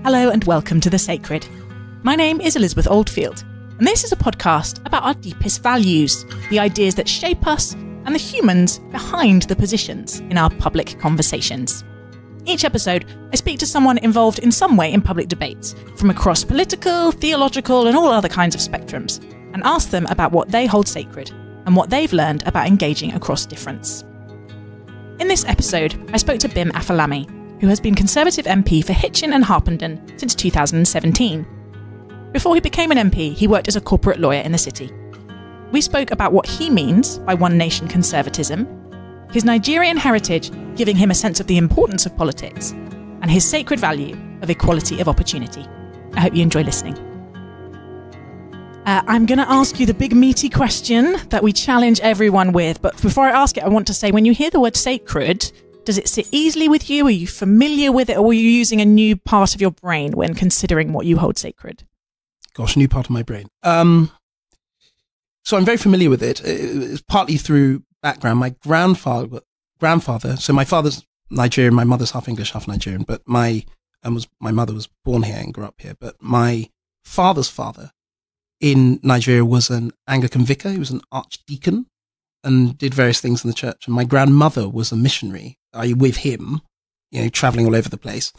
Hello and welcome to The Sacred. My name is Elizabeth Oldfield, and this is a podcast about our deepest values, the ideas that shape us, and the humans behind the positions in our public conversations. Each episode, I speak to someone involved in some way in public debates, from across political, theological, and all other kinds of spectrums, and ask them about what they hold sacred and what they've learned about engaging across difference. In this episode, I spoke to Bim Afolami, who has been Conservative MP for Hitchin and Harpenden since 2017. Before he became an MP, he worked as a corporate lawyer in the city. We spoke about what he means by one nation conservatism, his Nigerian heritage giving him a sense of the importance of politics, and his sacred value of equality of opportunity. I hope you enjoy listening. I'm going to ask you the big meaty question that we challenge everyone with, but before I ask it, I want to say, when you hear the word sacred, does it sit easily with you? Are you familiar with it? Or are you using a new part of your brain when considering what you hold sacred? Gosh, new part of my brain. So I'm very familiar with it. It's partly through background. My grandfather, so my father's Nigerian, my mother's half English, half Nigerian, but my mother was born here and grew up here. But my father's father in Nigeria was an Anglican vicar. He was an archdeacon and did various things in the church. And my grandmother was a missionary, with him, traveling all over the place.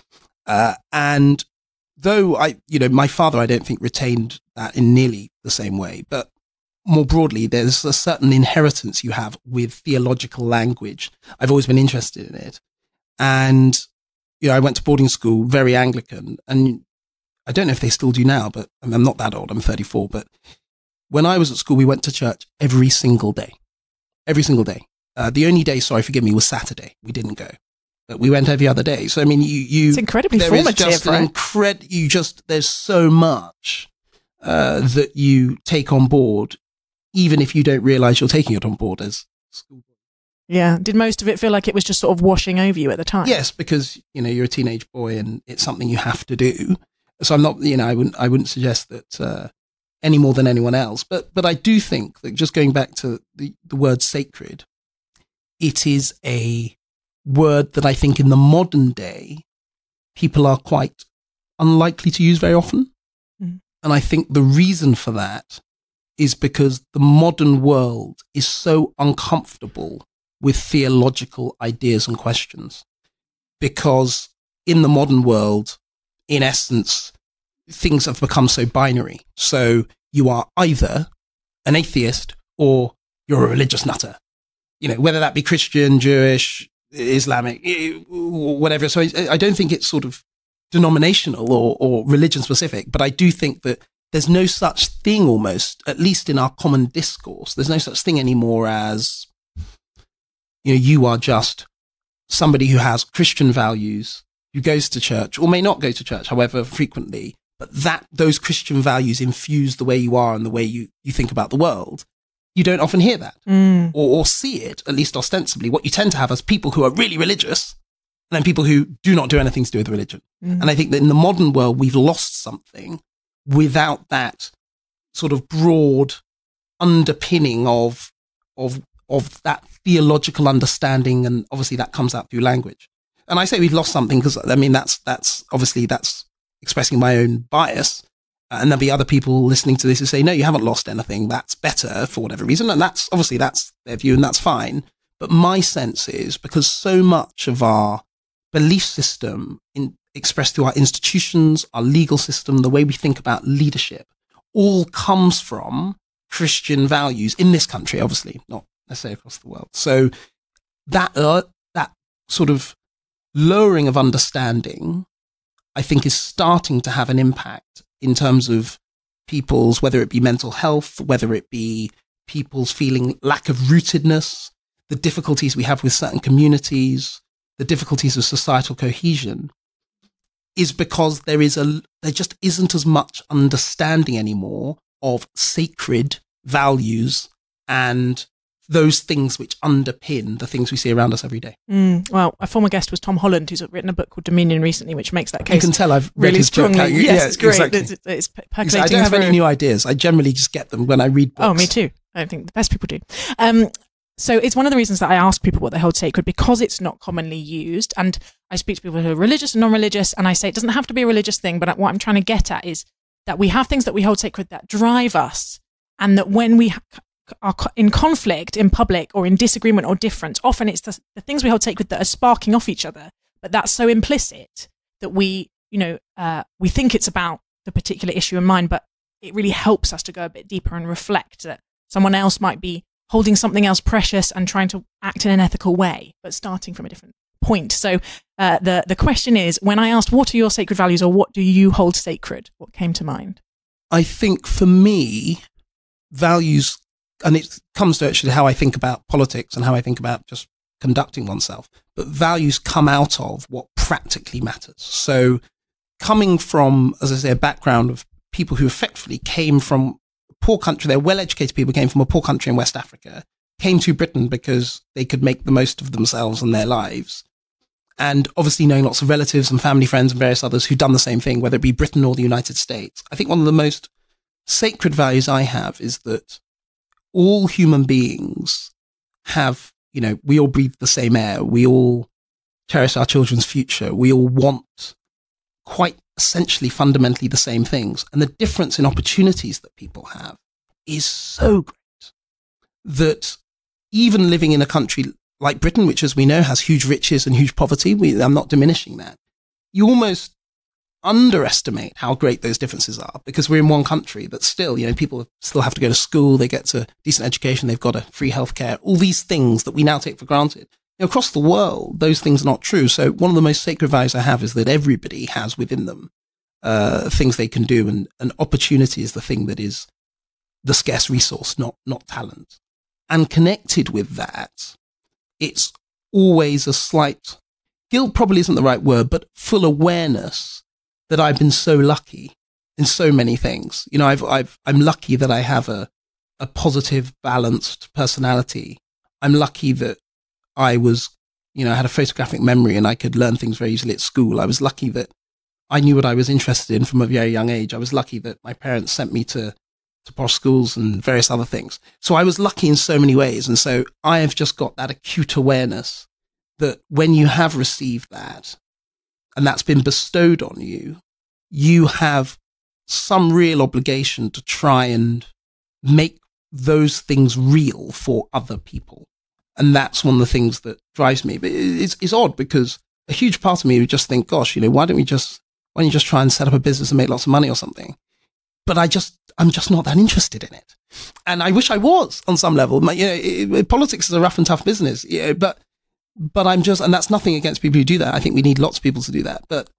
And though my father, I don't think retained that in nearly the same way, but more broadly, there's a certain inheritance you have with theological language. I've always been interested in it. And, I went to boarding school, very Anglican, and I don't know if they still do now, but I'm not that old. I'm 34. But when I was at school, we went to church every single day. Every single day. The only day, sorry, forgive me, was Saturday. We didn't go, but we went every other day. So, I mean, it's incredibly formative, right? There's so much that you take on board, even if you don't realize you're taking it on board as school. Yeah. Did most of it feel like it was just sort of washing over you at the time? Yes, because, you're a teenage boy and it's something you have to do. So I'm not, I wouldn't suggest that any more than anyone else. But I do think that, just going back to the word sacred, it is a word that I think in the modern day, people are quite unlikely to use very often. Mm. And I think the reason for that is because the modern world is so uncomfortable with theological ideas and questions. Because in the modern world, in essence, things have become so binary. So you are either an atheist or you're a religious nutter. Whether that be Christian, Jewish, Islamic, whatever. So I don't think it's sort of denominational or religion specific, but I do think that there's no such thing, almost, at least in our common discourse, there's no such thing anymore as, you are just somebody who has Christian values, who goes to church or may not go to church, however frequently, but those Christian values infuse the way you are and the way you think about the world. You don't often hear that or see it, at least ostensibly. What you tend to have is people who are really religious and then people who do not do anything to do with religion. Mm. And I think that in the modern world, we've lost something without that sort of broad underpinning of that theological understanding. And obviously that comes out through language. And I say we've lost something because, that's obviously that's expressing my own bias. And there'll be other people listening to this who say, no, you haven't lost anything. That's better for whatever reason. And that's their view and that's fine. But my sense is, because so much of our belief system expressed through our institutions, our legal system, the way we think about leadership, all comes from Christian values in this country, obviously, not necessarily across the world. So that sort of lowering of understanding, I think, is starting to have an impact in terms of people's, whether it be mental health, whether it be people's feeling lack of rootedness, the difficulties we have with certain communities, the difficulties of societal cohesion, is because there just isn't as much understanding anymore of sacred values and those things which underpin the things we see around us every day. Well, a former guest was Tom Holland, who's written a book called Dominion recently, which makes that case. You can tell I've read really his strongly. book. Yes, it's great. Exactly. It's percolating. I don't have any new ideas. I generally just get them when I read books. Oh, me too. I think the best people do. So it's one of the reasons that I ask people what they hold sacred, because it's not commonly used. And I speak to people who are religious and non-religious, and I say it doesn't have to be a religious thing, but what I'm trying to get at is that we have things that we hold sacred that drive us, and that when we are in conflict in public or in disagreement or difference, often it's the things we hold sacred that are sparking off each other. But that's so implicit that we think it's about the particular issue in mind, but it really helps us to go a bit deeper and reflect that someone else might be holding something else precious and trying to act in an ethical way, but starting from a different point. So the question is, when I asked, what are your sacred values, or what do you hold sacred? What came to mind? I think for me, values, and it comes to actually how I think about politics and how I think about just conducting oneself, but values come out of what practically matters. So coming from, as I say, a background of people who effectively came from poor country, they're well-educated people, came from a poor country in West Africa, came to Britain because they could make the most of themselves and their lives. And obviously knowing lots of relatives and family friends and various others who've done the same thing, whether it be Britain or the United States. I think one of the most sacred values I have is that all human beings have, we all breathe the same air. We all cherish our children's future. We all want quite essentially fundamentally the same things. And the difference in opportunities that people have is so great that even living in a country like Britain, which, as we know, has huge riches and huge poverty, I'm not diminishing that. You almost underestimate how great those differences are, because we're in one country that still, people still have to go to school, they get to decent education, they've got a free healthcare, all these things that we now take for granted. Across the world, those things are not true. So one of the most sacred values I have is that everybody has within them things they can do, and opportunity is the thing that is the scarce resource, not talent. And connected with that, it's always a slight, guilt probably isn't the right word, but full awareness that I've been so lucky in so many things. I'm lucky that I have a positive, balanced personality. I'm lucky that I was, I had a photographic memory and I could learn things very easily at school. I was lucky that I knew what I was interested in from a very young age. I was lucky that my parents sent me to posh schools and various other things. So I was lucky in so many ways. And so I have just got that acute awareness that when you have received that, and that's been bestowed on you, you have some real obligation to try and make those things real for other people. And that's one of the things that drives me. But it's odd, because a huge part of me would just think, gosh, why don't you just try and set up a business and make lots of money or something? But I'm just not that interested in it. And I wish I was on some level. Politics is a rough and tough business, but I'm just, and that's nothing against people who do that. I think we need lots of people to do that. But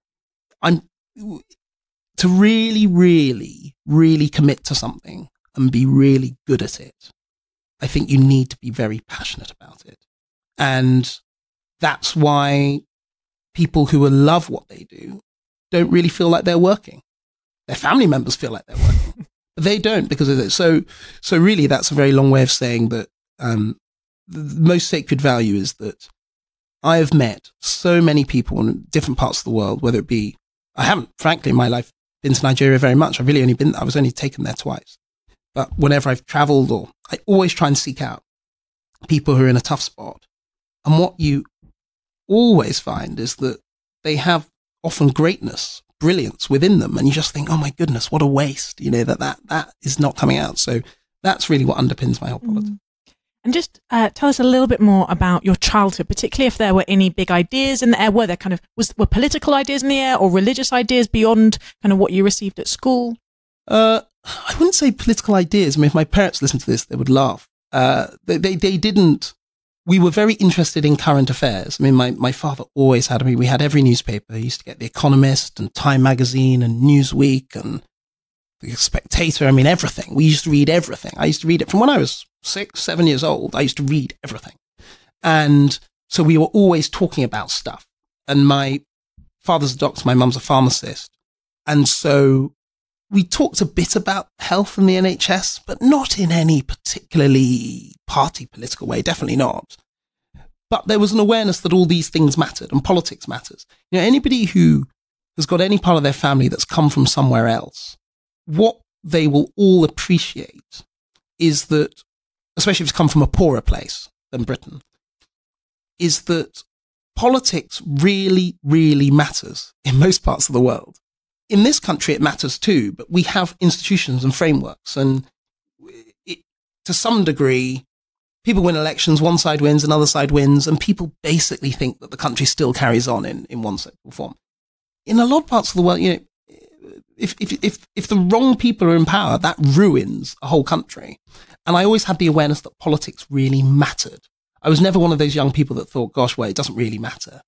to really, really, really commit to something and be really good at it, I think you need to be very passionate about it. And that's why people who love what they do don't really feel like they're working. Their family members feel like they're working, but they don't, because of it. So really, that's a very long way of saying that the most sacred value is that I have met so many people in different parts of the world, whether it be, I haven't, frankly, in my life, been to Nigeria very much. I was only taken there twice. But whenever I've traveled, or I always try and seek out people who are in a tough spot. And what you always find is that they have often greatness, brilliance within them. And you just think, oh my goodness, what a waste, that is not coming out. So that's really what underpins my whole politics. And just tell us a little bit more about your childhood, particularly if there were any big ideas in the air. Were there were political ideas in the air, or religious ideas beyond kind of what you received at school? I wouldn't say political ideas. I mean, if my parents listened to this, they would laugh. They didn't. We were very interested in current affairs. I mean, my father always had, we had every newspaper. He used to get The Economist and Time Magazine and Newsweek and The Spectator. I mean, everything. We used to read everything. I used to read it from when I was 6, 7 years old. I used to read everything. And so we were always talking about stuff. And my father's a doctor, my mum's a pharmacist. And so we talked a bit about health and the NHS, but not in any particularly party political way, definitely not. But there was an awareness that all these things mattered and politics matters. Anybody who has got any part of their family that's come from somewhere else, what they will all appreciate is that, especially if it's come from a poorer place, than Britain, is that politics really, really matters in most parts of the world. In this country, it matters too, but we have institutions and frameworks. And to some degree, people win elections, one side wins, another side wins, and people basically think that the country still carries on in one shape or form. In a lot of parts of the world, if the wrong people are in power, that ruins a whole country. And I always had the awareness that politics really mattered. I was never one of those young people that thought, gosh, well, it doesn't really matter.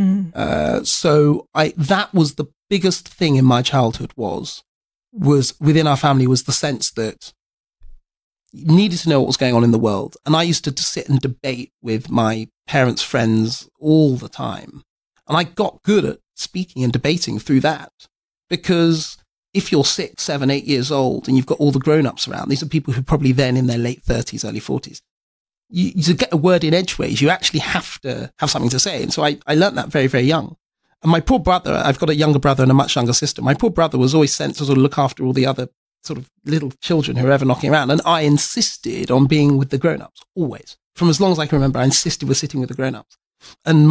So that was the biggest thing in my childhood was within our family was the sense that you needed to know what was going on in the world. And I used to sit and debate with my parents' friends all the time. And I got good at speaking and debating through that, because if you're 6, 7, 8 years old and you've got all the grown-ups around, these are people who are probably then in their late 30s, early 40s. You to get a word in edgeways, you actually have to have something to say. And so I learned that very, very young. And my poor brother, I've got a younger brother and a much younger sister. My poor brother was always sent to sort of look after all the other sort of little children who were ever knocking around. And I insisted on being with the grown-ups, always. From as long as I can remember, I insisted with sitting with the grown-ups. And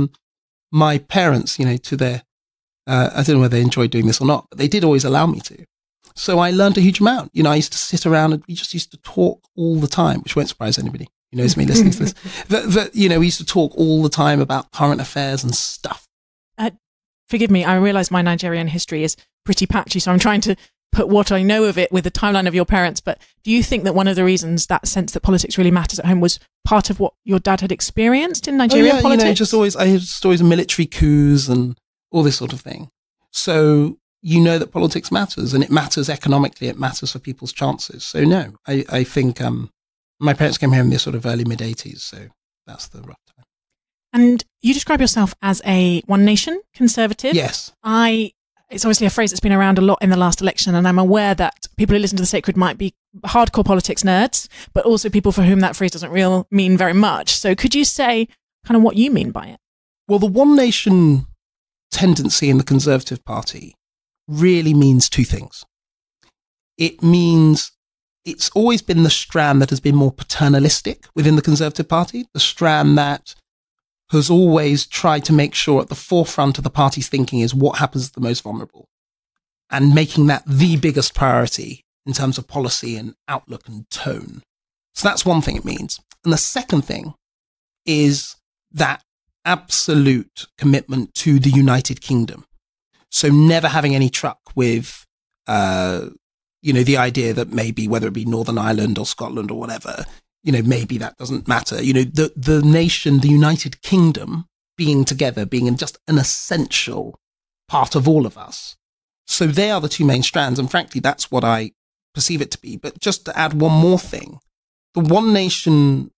my parents, to their, I don't know whether they enjoyed doing this or not, but they did always allow me to. So I learned a huge amount. I used to sit around and we just used to talk all the time, which won't surprise anybody who knows me listening to this. We used to talk all the time about current affairs and stuff. Forgive me, I realise my Nigerian history is pretty patchy, so I'm trying to put what I know of it with the timeline of your parents. But do you think that one of the reasons that sense that politics really matters at home was part of what your dad had experienced in Nigerian politics? I had stories of military coups and all this sort of thing. So that politics matters, and it matters economically. It matters for people's chances. So no, I think my parents came here in the sort of early mid-80s, so that's the rough time. And you describe yourself as a One Nation conservative. Yes. It's obviously a phrase that's been around a lot in the last election, and I'm aware that people who listen to The Sacred might be hardcore politics nerds, but also people for whom that phrase doesn't really mean very much. So could you say kind of what you mean by it? Well, the One Nation tendency in the Conservative Party really means two things. It means it's always been the strand that has been more paternalistic within the Conservative Party, the strand that has always tried to make sure at the forefront of the party's thinking is what happens to the most vulnerable, and making that the biggest priority in terms of policy and outlook and tone. So that's one thing it means. And the second thing is that absolute commitment to the United Kingdom. So never having any truck with, the idea that maybe whether it be Northern Ireland or Scotland or whatever, maybe that doesn't matter. The nation, the United Kingdom being together, being just an essential part of all of us. So they are the two main strands. And frankly, that's what I perceive it to be. But just to add one more thing, the One Nation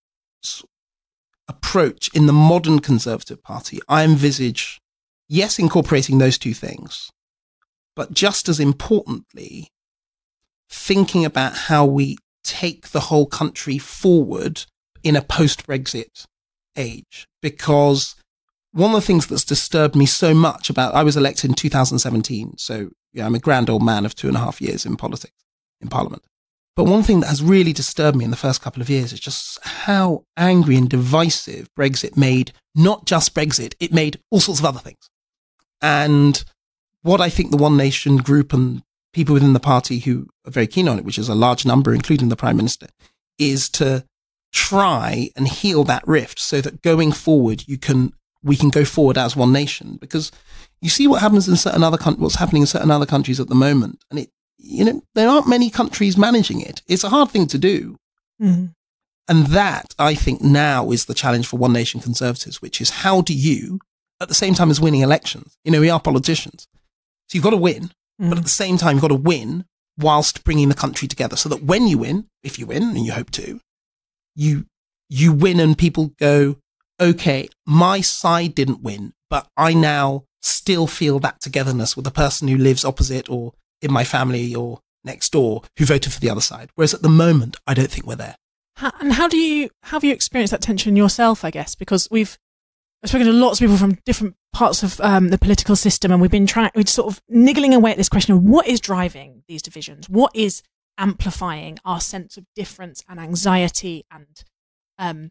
approach in the modern Conservative Party, I envisage, yes, incorporating those two things, but just as importantly, thinking about how we take the whole country forward in a post-Brexit age. Because one of the things that's disturbed me so much I was elected in 2017, so I'm a grand old man of 2.5 years in politics, in Parliament. But one thing that has really disturbed me in the first couple of years is just how angry and divisive Brexit made, not just Brexit, it made all sorts of other things. And what I think the One Nation group and people within the party who are very keen on it, which is a large number, including the Prime Minister, is to try and heal that rift so that going forward, we can go forward as one nation. Because you see what happens in what's happening in certain other countries at the moment, and there aren't many countries managing it. It's a hard thing to do. Mm-hmm. And that, I think, now is the challenge for One Nation Conservatives, which is how do you, at the same time as winning elections, we are politicians, so you've got to win. But at the same time, you've got to win whilst bringing the country together so that when you win, if you win, and you hope to, you win and people go, okay, my side didn't win, but I now still feel that togetherness with the person who lives opposite or in my family or next door who voted for the other side. Whereas at the moment, I don't think we're there. And how have you experienced that tension yourself, I guess? Because I've spoken to lots of people from different parts of the political system, and we're sort of niggling away at this question of what is driving these divisions, what is amplifying our sense of difference and anxiety and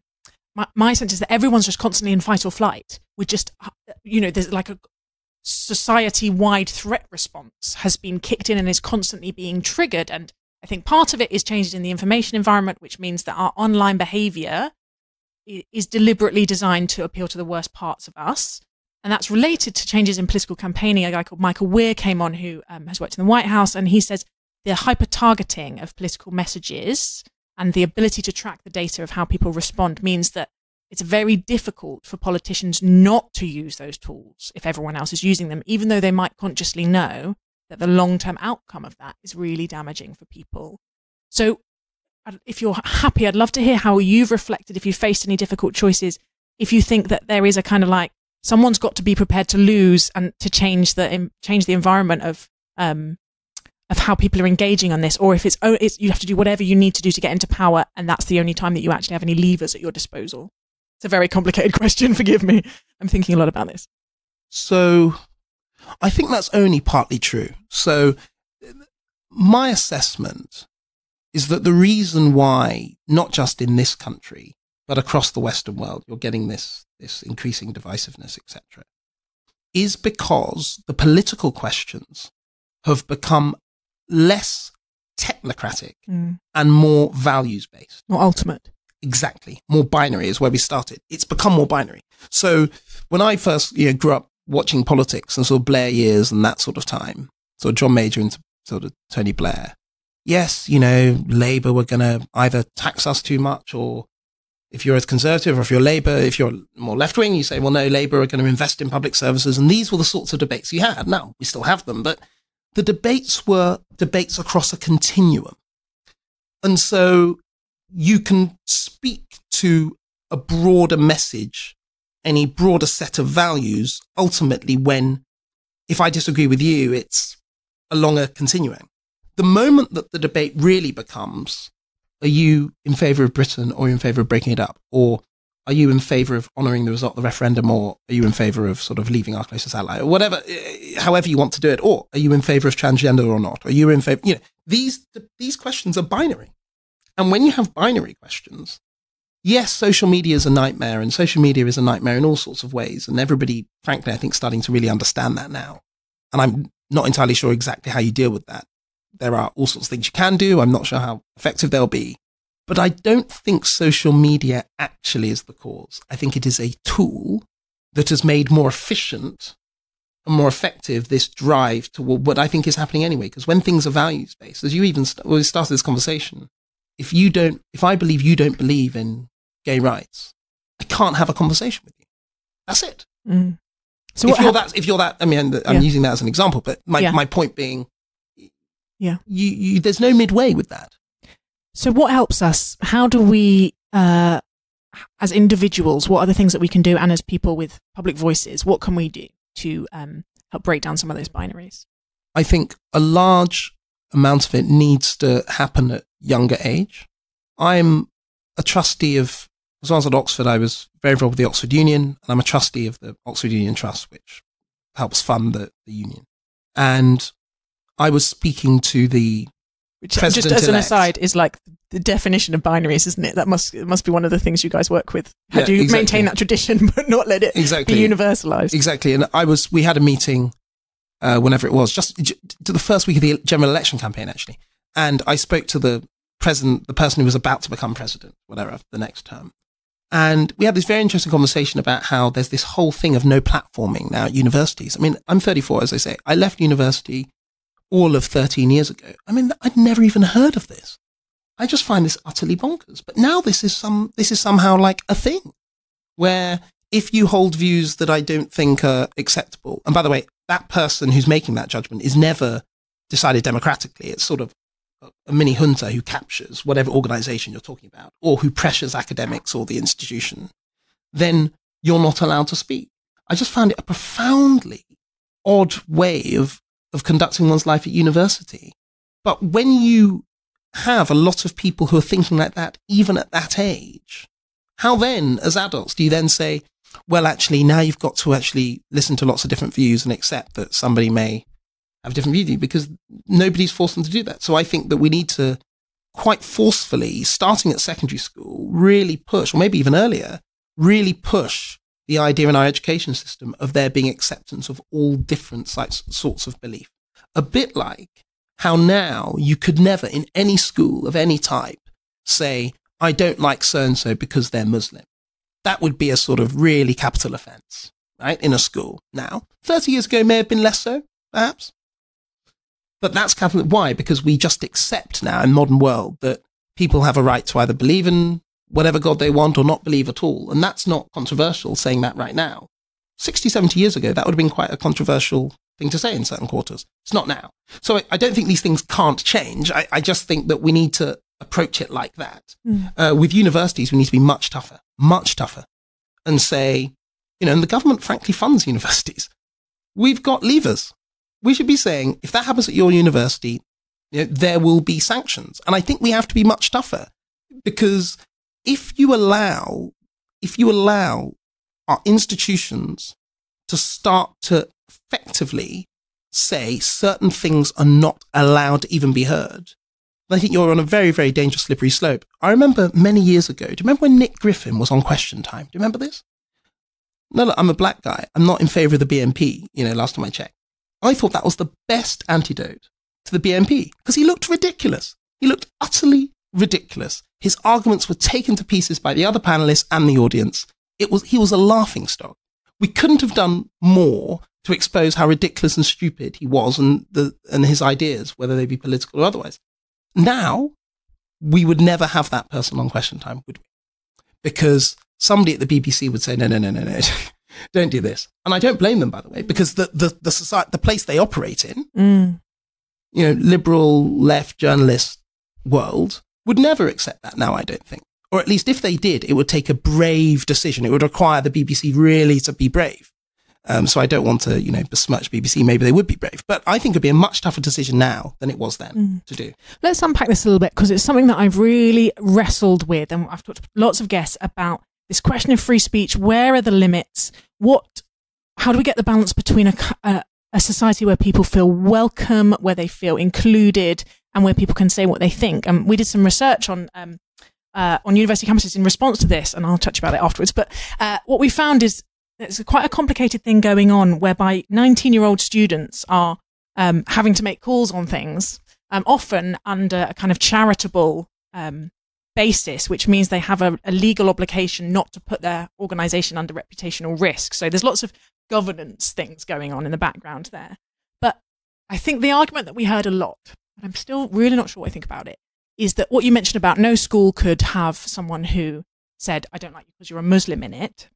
my sense is that everyone's just constantly in fight or flight. We're just, there's like a society-wide threat response has been kicked in and is constantly being triggered. And I think part of it is changes in the information environment, which means that our online behavior is deliberately designed to appeal to the worst parts of us. And that's related to changes in political campaigning. A guy called Michael Weir came on who has worked in the White House, and he says the hyper-targeting of political messages and the ability to track the data of how people respond means that it's very difficult for politicians not to use those tools if everyone else is using them, even though they might consciously know that the long-term outcome of that is really damaging for people. So if you're happy, I'd love to hear how you've reflected, if you faced any difficult choices, if you think that there is a kind of like, someone's got to be prepared to lose and to change the environment of how people are engaging on this, or if it's you have to do whatever you need to do to get into power, and that's the only time that you actually have any levers at your disposal. It's a very complicated question, forgive me. I'm thinking a lot about this. So I think that's only partly true. So my assessment is that the reason why, not just in this country, but across the Western world, you're getting this increasing divisiveness, etc., is because the political questions have become less technocratic and more values-based. More ultimate. Exactly. More binary is where we started. It's become more binary. So when I first grew up watching politics and sort of Blair years and that sort of time, sort of John Major and sort of Tony Blair, yes, Labour were going to either tax us too much, or if you're a Conservative or if you're Labour, if you're more left-wing, you say, well, no, Labour are going to invest in public services. And these were the sorts of debates you had. Now, we still have them, but the debates were debates across a continuum. And so you can speak to a broader message, any broader set of values, ultimately when, if I disagree with you, it's along a continuum. The moment that the debate really becomes, are you in favour of Britain or are you in favour of breaking it up? Or are you in favour of honouring the result of the referendum, or are you in favour of sort of leaving our closest ally, or whatever, however you want to do it? Or are you in favour of transgender or not? Are you in favour, these questions are binary. And when you have binary questions, yes, social media is a nightmare, and social media is a nightmare in all sorts of ways. And everybody, frankly, I think, starting to really understand that now. And I'm not entirely sure exactly how you deal with that. There are all sorts of things you can do. I'm not sure how effective they'll be. But I don't think social media actually is the cause. I think it is a tool that has made more efficient and more effective this drive toward what I think is happening anyway. Because when things are values-based, as you even we started this conversation, if I believe you don't believe in gay rights, I can't have a conversation with you. That's it. Mm. So if you're that, I mean, I'm using that as an example, but my point being, there's no midway with that. So what helps us? How do we, as individuals, what are the things that we can do? And as people with public voices, what can we do to help break down some of those binaries? I think a large amount of it needs to happen at younger age. I'm a trustee of, as I was at Oxford, I was very involved with the Oxford Union, and I'm a trustee of the Oxford Union Trust, which helps fund the union. And I was speaking to the which, just as an aside, is like the definition of binaries, isn't it? It must be one of the things you guys work with. How do you maintain that tradition but not let it be universalized? Exactly. And we had a meeting whenever it was, just to the first week of the general election campaign, actually. And I spoke to the person who was about to become president, whatever, the next term. And we had this very interesting conversation about how there's this whole thing of no platforming now at universities. I mean, I'm 34, as I say. I left university all of 13 years ago. I mean, I'd never even heard of this. I just find this utterly bonkers. But now this is somehow like a thing where if you hold views that I don't think are acceptable, and by the way, that person who's making that judgment is never decided democratically. It's sort of a mini junta who captures whatever organization you're talking about, or who pressures academics or the institution, then you're not allowed to speak. I just found it a profoundly odd way of conducting one's life at university. But when you have a lot of people who are thinking like that, even at that age, how then, as adults, do you then say, well, actually, now you've got to actually listen to lots of different views and accept that somebody may have a different view, because nobody's forced them to do that. So I think that we need to quite forcefully, starting at secondary school, really push, or maybe even earlier, really push the idea in our education system of there being acceptance of all different sorts of belief. A bit like how now you could never in any school of any type say, I don't like so-and-so because they're Muslim. That would be a sort of really capital offense, right, in a school. Now, 30 years ago may have been less so, perhaps. But that's capital. Why? Because we just accept now in modern world that people have a right to either believe in whatever God they want or not believe at all. And that's not controversial saying that right now. 60, 70 years ago, that would have been quite a controversial thing to say in certain quarters. It's not now. So I don't think these things can't change. I just think that we need to approach it like that. With universities, we need to be much tougher, and say, and the government frankly funds universities. We've got levers. We should be saying, if that happens at your university, there will be sanctions. And I think we have to be much tougher, because if you allow our institutions to start to effectively say certain things are not allowed to even be heard, I think you're on a very, very dangerous slippery slope. I remember many years ago, do you remember when Nick Griffin was on Question Time? Do you remember this? No, look, I'm a black guy. I'm not in favour of the BNP, last time I checked. I thought that was the best antidote to the BNP, because he looked ridiculous. He looked utterly ridiculous. His arguments were taken to pieces by the other panelists and the audience. He was a laughingstock. We couldn't have done more to expose how ridiculous and stupid he was and his ideas, whether they be political or otherwise. Now, we would never have that person on Question Time, would we? Because somebody at the BBC would say, no, don't do this. And I don't blame them, by the way, because the society, the place they operate in, liberal left journalist world would never accept that now, I don't think. Or at least if they did, it would take a brave decision. It would require the BBC really to be brave. So I don't want to, besmirch BBC. Maybe they would be brave. But I think it'd be a much tougher decision now than it was then to do. Let's unpack this a little bit, because it's something that I've really wrestled with. And I've talked to lots of guests about this question of free speech. Where are the limits? How do we get the balance between a society where people feel welcome, where they feel included, and where people can say what they think? And we did some research on university campuses in response to this, and I'll touch about it afterwards. But what we found is there's quite a complicated thing going on, whereby 19-year-old students are having to make calls on things, often under a kind of charitable basis, which means they have a legal obligation not to put their organisation under reputational risk. So there's lots of governance things going on in the background there. But I think the argument that we heard a lot, and I'm still really not sure what I think about it, is that what you mentioned about no school could have someone who said, I don't like you because you're a Muslim in it,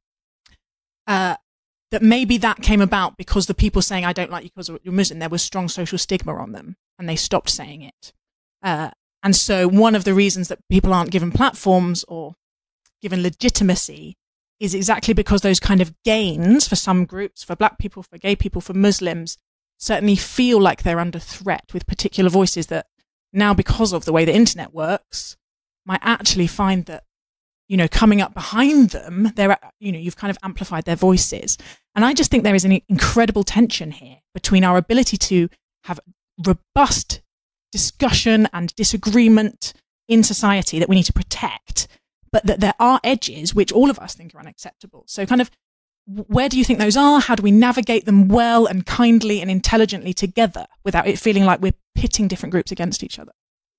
that maybe that came about because the people saying, I don't like you because you're Muslim, there was strong social stigma on them, and they stopped saying it. And so one of the reasons that people aren't given platforms or given legitimacy is exactly because those kind of gains for some groups, for black people, for gay people, for Muslims, certainly feel like they're under threat with particular voices that now, because of the way the internet works, might actually find that, coming up behind them, you've kind of amplified their voices. And I just think there is an incredible tension here between our ability to have robust discussion and disagreement in society that we need to protect, but that there are edges which all of us think are unacceptable. So kind of, where do you think those are? How do we navigate them well and kindly and intelligently together without it feeling like we're pitting different groups against each other?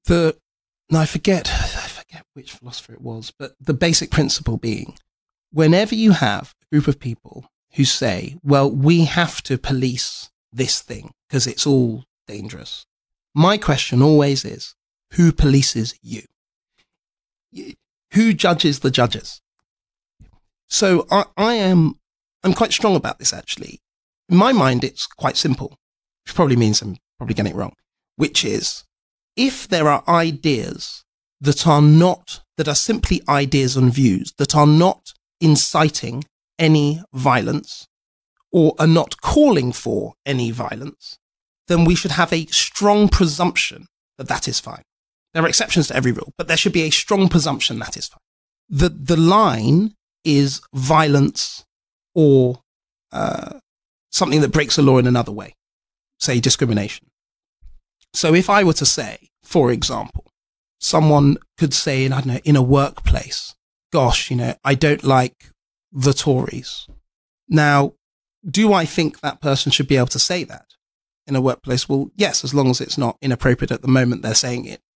I forget which philosopher it was, but the basic principle being, whenever you have a group of people who say, well, we have to police this thing because it's all dangerous, my question always is, who polices you? Who judges the judges? So I'm quite strong about this, actually. In my mind, it's quite simple, which probably means I'm probably getting it wrong, which is, if there are ideas that are simply ideas and views, that are not inciting any violence or are not calling for any violence, then we should have a strong presumption that that is fine. There are exceptions to every rule, but there should be a strong presumption that is fine. The line is violence or something that breaks the law in another way, say discrimination. So if I were to say, for example, someone could say, I don't know, in a workplace, gosh, I don't like the Tories. Now, do I think that person should be able to say that in a workplace? Well, yes, as long as it's not inappropriate at the moment they're saying it.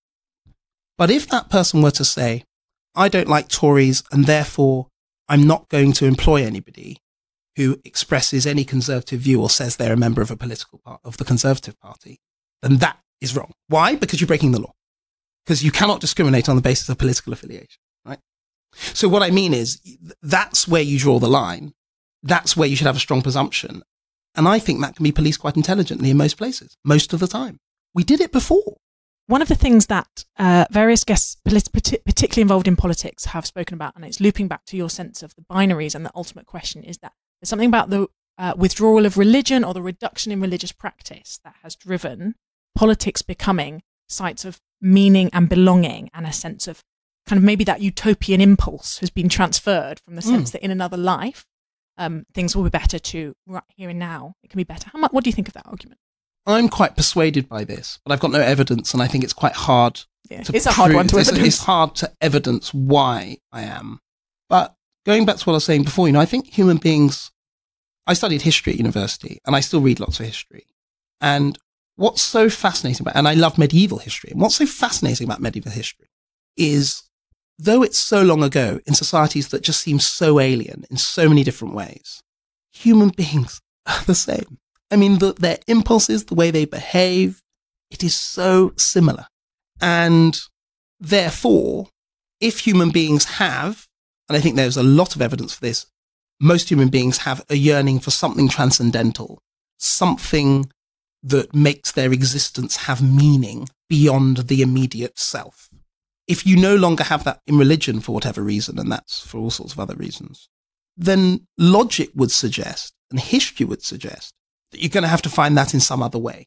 But if that person were to say, I don't like Tories and therefore I'm not going to employ anybody who expresses any conservative view or says they're a member of a political part of the Conservative Party, then that is wrong. Why? Because you're breaking the law. Because you cannot discriminate on the basis of political affiliation, right? So what I mean is that's where you draw the line. That's where you should have a strong presumption. And I think that can be policed quite intelligently in most places, most of the time. We did it before. One of the things that various guests, particularly involved in politics, have spoken about, and it's looping back to your sense of the binaries and the ultimate question, is that there's something about the withdrawal of religion or the reduction in religious practice that has driven politics becoming sites of meaning and belonging, and a sense of kind of maybe that utopian impulse has been transferred from the sense that in another life, things will be better to right here and now. It can be better. What do you think of that argument? I'm quite persuaded by this, but I've got no evidence, and I think it's quite hard to It's a hard one to evidence. It's hard to evidence why I am. But going back to what I was saying before, I think human beings... I studied history at university, and I still read lots of history. And what's so fascinating about... And I love medieval history. And what's so fascinating about medieval history is, though it's so long ago, in societies that just seem so alien in so many different ways, human beings are the same. I mean, their impulses, the way they behave, it is so similar. And therefore, if human beings have, and I think there's a lot of evidence for this, most human beings have a yearning for something transcendental, something that makes their existence have meaning beyond the immediate self. If you no longer have that in religion for whatever reason, and that's for all sorts of other reasons, then logic would suggest, and history would suggest, that you're going to have to find that in some other way.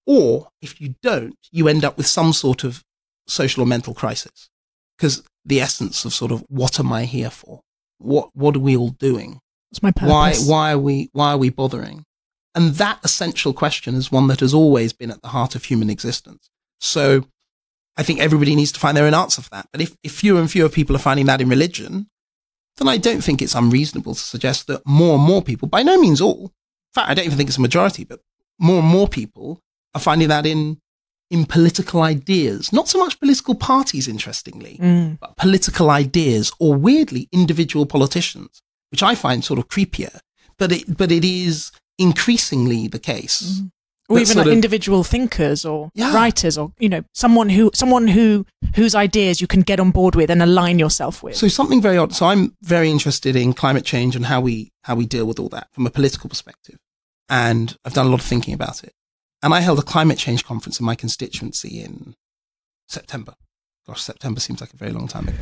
Or if you don't, you end up with some sort of social or mental crisis. Because the essence of sort of, what am I here for? What are we all doing? What's my purpose? Why are we bothering? And that essential question is one that has always been at the heart of human existence. So I think everybody needs to find their own answer for that. But if fewer and fewer people are finding that in religion, then I don't think it's unreasonable to suggest that more and more people, by no means all, in fact, I don't even think it's a majority, but more and more people are finding that in political ideas. Not so much political parties, interestingly, but political ideas, or weirdly, individual politicians, which I find sort of creepier. But it is increasingly the case. Or even like individual thinkers or writers, or someone whose ideas you can get on board with and align yourself with. So something very odd. So I'm very interested in climate change and how we deal with all that from a political perspective. And I've done a lot of thinking about it. And I held a climate change conference in my constituency in September. Gosh, September seems like a very long time ago.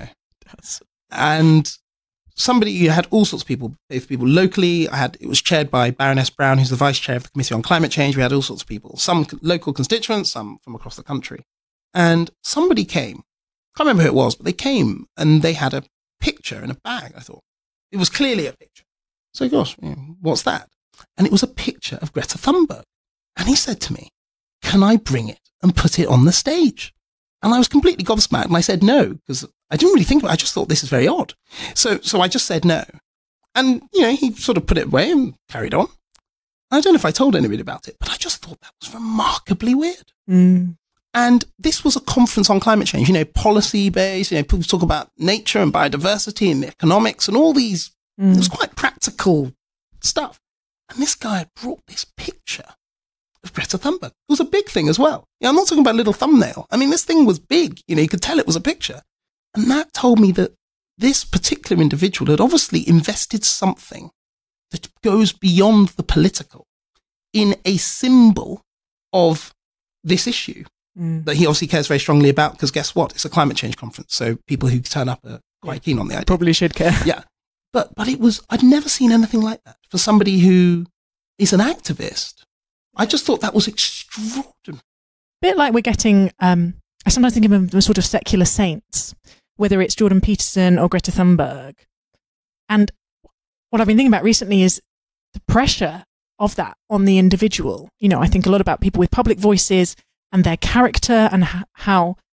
And you had all sorts of people, both people locally. It was chaired by Baroness Brown, who's the vice chair of the Committee on Climate Change. We had all sorts of people, some local constituents, some from across the country. And somebody came, can't remember who it was, but they came and they had a picture in a bag, I thought. It was clearly a picture. So, gosh, what's that? And it was a picture of Greta Thunberg. And he said to me, can I bring it and put it on the stage? And I was completely gobsmacked. And I said no, because I didn't really think about it. I just thought this is very odd. So I just said no. And, he sort of put it away and carried on. I don't know if I told anybody about it, but I just thought that was remarkably weird. And this was a conference on climate change, policy-based, people talk about nature and biodiversity and economics and all these, it was quite practical stuff. And this guy had brought this picture of Greta Thunberg. It was a big thing as well. I'm not talking about a little thumbnail. I mean, this thing was big. You could tell it was a picture. And that told me that this particular individual had obviously invested something that goes beyond the political in a symbol of this issue that he obviously cares very strongly about, because guess what? It's a climate change conference. So people who turn up are quite keen on the idea. Probably should care. Yeah. But I'd never seen anything like that for somebody who is an activist. I just thought that was extraordinary. A bit like we're getting, I sometimes think of them as sort of secular saints, whether it's Jordan Peterson or Greta Thunberg. And what I've been thinking about recently is the pressure of that on the individual. I think a lot about people with public voices and their character and how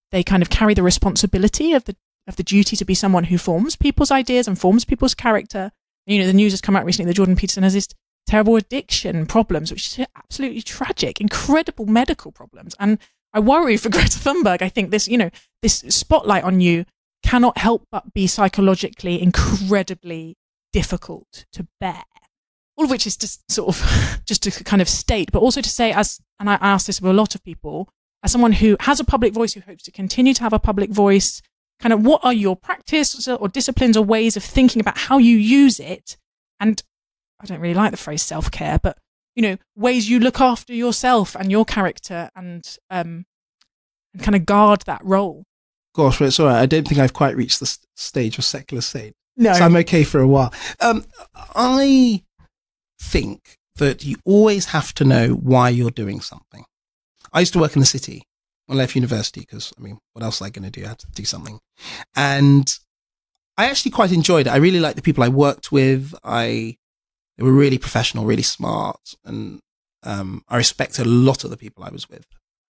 they kind of carry the responsibility of the duty to be someone who forms people's ideas and forms people's character. The news has come out recently that Jordan Peterson has this terrible addiction problems, which is absolutely tragic, incredible medical problems. And I worry for Greta Thunberg. I think this spotlight on you cannot help but be psychologically incredibly difficult to bear. All of which is just sort of just to kind of state, but also to say, and I ask this of a lot of people, as someone who has a public voice, who hopes to continue to have a public voice, kind of what are your practice or disciplines or ways of thinking about how you use it? And I don't really like the phrase self-care, but ways you look after yourself and your character and kind of guard that role. Gosh, it's all right. I don't think I've quite reached the stage of secular saint. No. So I'm okay for a while. I think that you always have to know why you're doing something. I used to work in the city when I left university because, what else was I going to do? I had to do something. And I actually quite enjoyed it. I really liked the people I worked with. They were really professional, really smart. And I respected a lot of the people I was with.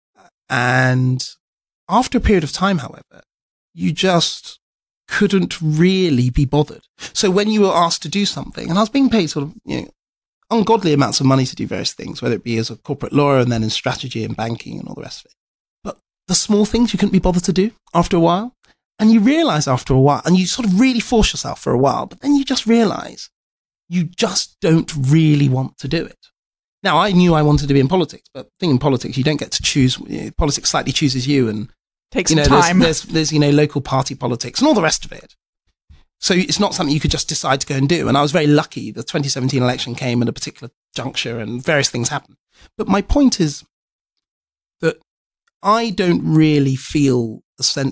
And after a period of time, however, you just couldn't really be bothered. So when you were asked to do something, and I was being paid sort of, ungodly amounts of money to do various things, whether it be as a corporate lawyer and then in strategy and banking and all the rest of it. But the small things you couldn't be bothered to do after a while. And you realize after a while, and you sort of really force yourself for a while, but then you just realize you just don't really want to do it. Now, I knew I wanted to be in politics, but the thing in politics, you don't get to choose. Politics slightly chooses you, and takes some time. There's local party politics and all the rest of it. So it's not something you could just decide to go and do. And I was very lucky. The 2017 election came at a particular juncture and various things happened. But my point is that I don't really feel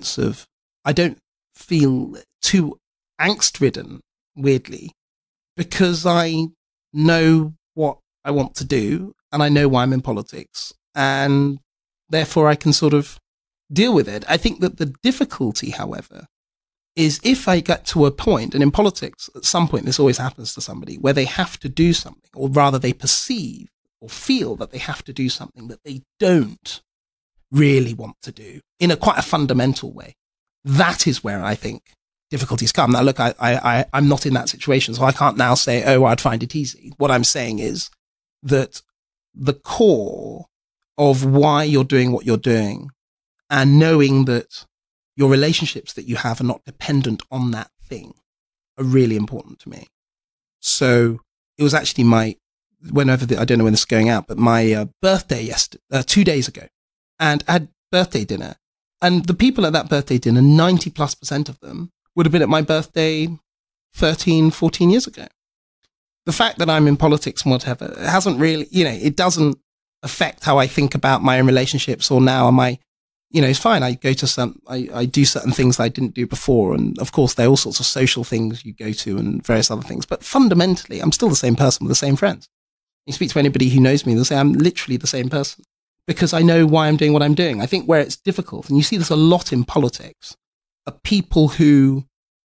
I don't feel too angst-ridden, weirdly, because I know what I want to do and I know why I'm in politics. And therefore I can sort of deal with it. I think that the difficulty, however, is if I get to a point, and in politics, at some point, this always happens to somebody, where they have to do something, or rather they perceive or feel that they have to do something that they don't really want to do in quite a fundamental way. That is where I think difficulties come. Now, look, I'm not in that situation, so I can't now say, I'd find it easy. What I'm saying is that the core of why you're doing what you're doing and knowing that your relationships that you have are not dependent on that thing are really important to me. So it was actually I don't know when this is going out, but my birthday 2 days ago, and I had birthday dinner. And the people at that birthday dinner, 90+% of them would have been at my birthday 13, 14 years ago. The fact that I'm in politics and whatever, it hasn't really, it doesn't affect how I think about my own relationships or now. It's fine. I go to I do certain things that I didn't do before. And of course, there are all sorts of social things you go to and various other things. But fundamentally, I'm still the same person with the same friends. You speak to anybody who knows me, they'll say I'm literally the same person because I know why I'm doing what I'm doing. I think where it's difficult, and you see this a lot in politics, are people who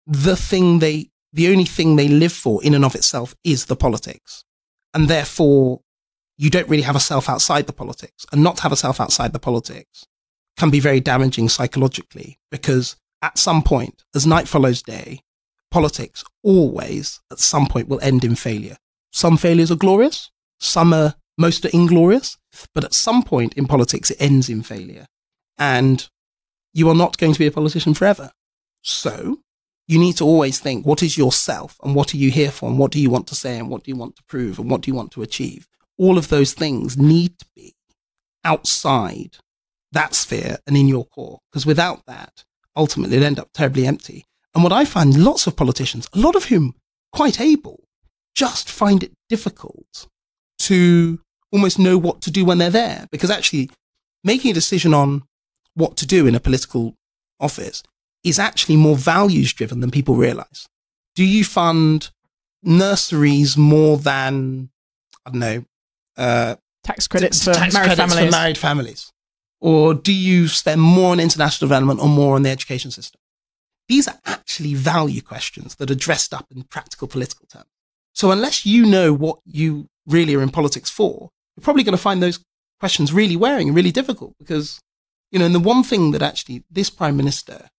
the only thing they live for in and of itself is the politics. And therefore, you don't really have a self outside the politics. And not to have a self outside the politics can be very damaging psychologically, because at some point, as night follows day, politics always at some point will end in failure. Some failures are glorious, most are inglorious, but at some point in politics, it ends in failure. And you are not going to be a politician forever. So you need to always think, what is yourself and what are you here for and what do you want to say and what do you want to prove and what do you want to achieve? All of those things need to be outside that sphere and in your core, because without that, ultimately it'll end up terribly empty. And what I find, lots of politicians, a lot of whom quite able, just find it difficult to almost know what to do when they're there, because actually making a decision on what to do in a political office is actually more values driven than people realize. Do you fund nurseries more than, I don't know, tax credits for married families? Or do you spend more on international development or more on the education system? These are actually value questions that are dressed up in practical political terms. So unless you know what you really are in politics for, you're probably going to find those questions really wearing and really difficult, because And the one thing that actually this Prime Minister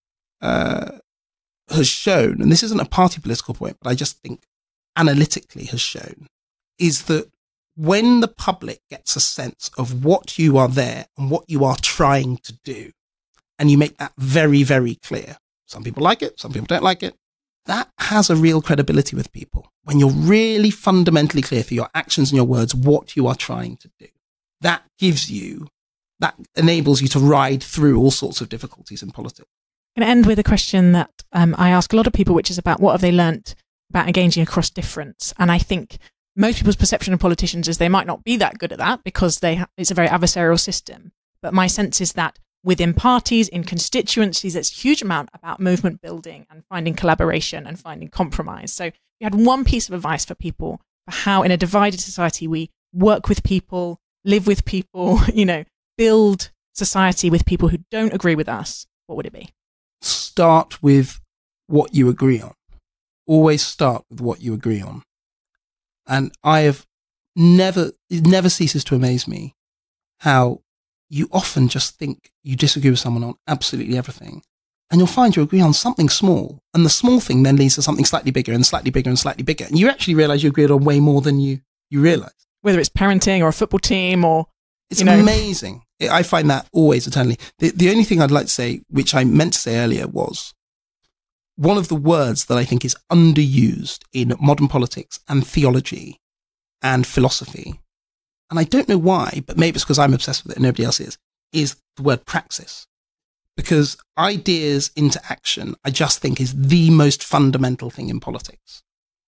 has shown, and this isn't a party political point, but I just think analytically has shown, is that when the public gets a sense of what you are there and what you are trying to do, and you make that very, very clear, some people like it, some people don't like it, that has a real credibility with people. When you're really fundamentally clear through your actions and your words what you are trying to do, that enables you to ride through all sorts of difficulties in politics. I'm going to end with a question that I ask a lot of people, which is about what have they learnt about engaging across difference. And I think most people's perception of politicians is they might not be that good at that because it's a very adversarial system. But my sense is that within parties, in constituencies, it's a huge amount about movement building and finding collaboration and finding compromise. So you had one piece of advice for people for how in a divided society we work with people, live with people, build society with people who don't agree with us, what would it be? Start with what you agree on. Always start with what you agree on. And it never ceases to amaze me how you often just think you disagree with someone on absolutely everything. And you'll find you agree on something small. And the small thing then leads to something slightly bigger and slightly bigger and slightly bigger. And you actually realize you agreed on way more than you realize. Whether it's parenting or a football team or... It's amazing. I find that always eternally. The only thing I'd like to say, which I meant to say earlier, was one of the words that I think is underused in modern politics and theology and philosophy, and I don't know why, but maybe it's because I'm obsessed with it and nobody else is the word praxis. Because ideas into action, I just think is the most fundamental thing in politics.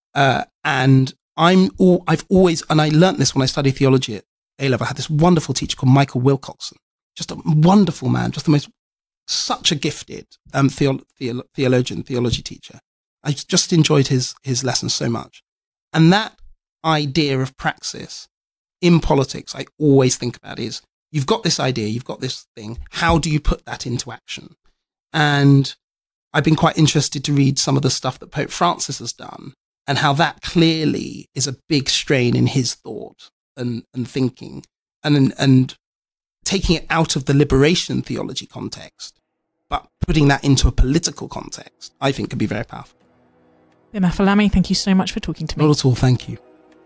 And I've always, and I learnt this when I studied theology at A-level. I had this wonderful teacher called Michael Wilcoxon, just a wonderful man, such a gifted theology teacher. I just enjoyed his lessons so much. And that idea of praxis in politics, I always think about is, you've got this idea, you've got this thing, how do you put that into action? And I've been quite interested to read some of the stuff that Pope Francis has done and how that clearly is a big strain in his thought and thinking and taking it out of the liberation theology context, but putting that into a political context, I think could be very powerful. Bim Afolabi, thank you so much for talking to me. Not at all, thank you.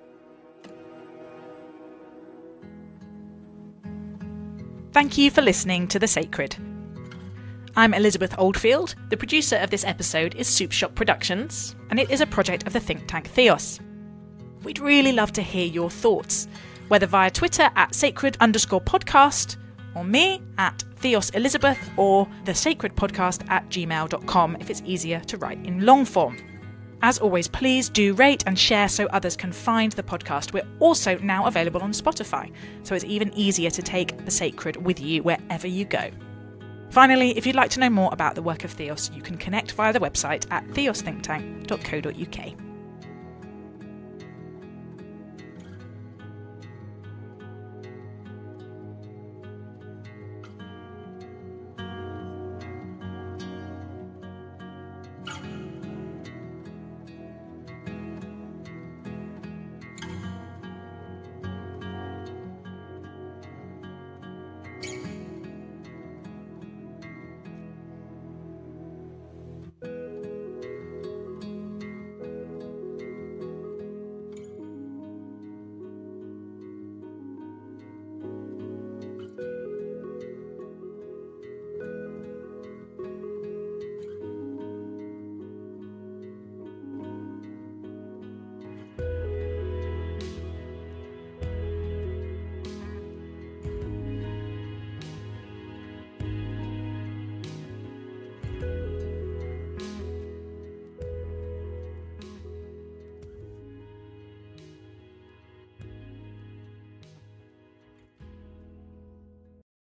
Thank you for listening to The Sacred. I'm Elizabeth Oldfield. The producer of this episode is Soup Shop Productions, and it is a project of the think tank Theos. We'd really love to hear your thoughts, whether via Twitter at sacred_podcast, or me at Theos Elizabeth, or thesacredpodcast@gmail.com if it's easier to write in long form. As always, please do rate and share so others can find the podcast. We're also now available on Spotify, so it's even easier to take The Sacred with you wherever you go. Finally, if you'd like to know more about the work of Theos, you can connect via the website at theosthinktank.co.uk.